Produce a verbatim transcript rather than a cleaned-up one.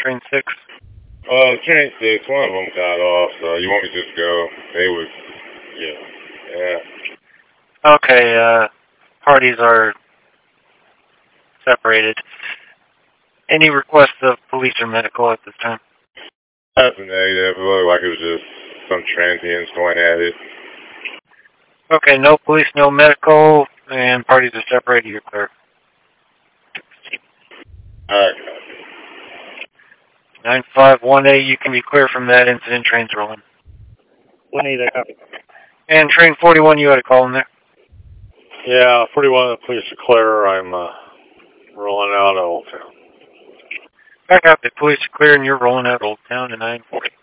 train six? Uh, train six, one of them got off, so you want me to just go? They was, yeah, yeah. Okay, uh, parties are separated. Any requests of police or medical at this time? That's a negative. It looked like it was just some transients going at it. Okay, no police, no medical, and parties are separated. You're clear. Alright. nine five one eight, you can be clear from that incident. Train's rolling. one eight, I copy. And train forty-one, you had a call in there? Yeah, forty-one, police are clear. I'm uh, rolling out of Old Town. Back up. The police are clear and you're rolling out Old Town to nine forty.